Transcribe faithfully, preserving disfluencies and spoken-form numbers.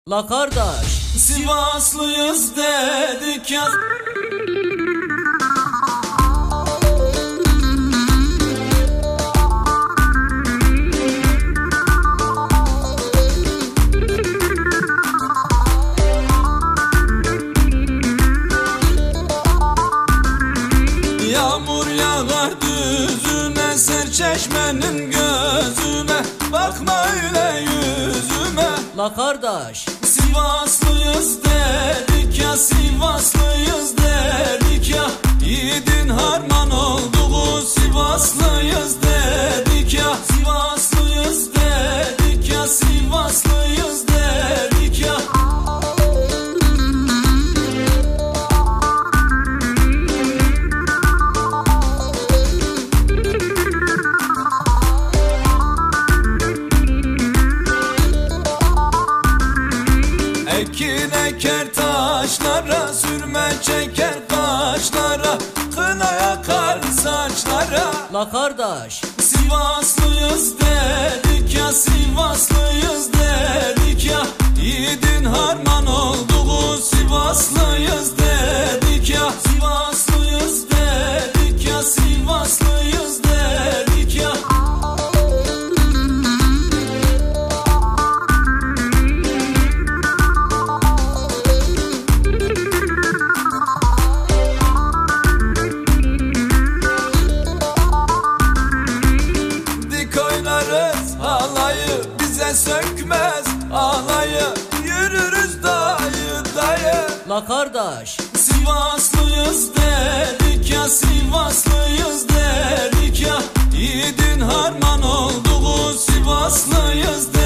La kardeş, Sivaslıyız dedik ya. Yağmur yağar düzüme, ser çeşmenin gözüme, bakma öyle yüzüme. la kardeş, Sivaslıyız dedik ya, Sivaslıyız dedik ya. Yiğidin harman olduğu Sivaslıyız dedik ya. Sivaslıyız dedik ya, Sivaslıyız dedik ya. Ekin eker taşlara, sürme çeker kaşlara, kına yakar saçlara. la kardeş, Sivaslıyız dedik ya, Sivaslıyız dedik ya. Yiğidin harman olduğu Sivaslıyız dedik ya. Sivaslıyız dedik ya, Sivaslıyız dedik ya. Oynarız halayı, bize sökmez alayı, yürürüz dayı dayı. la kardeş, Sivaslıyız dedik ya, Sivaslıyız dedik ya. Yiğidin harman olduğu Sivaslıyız dedik.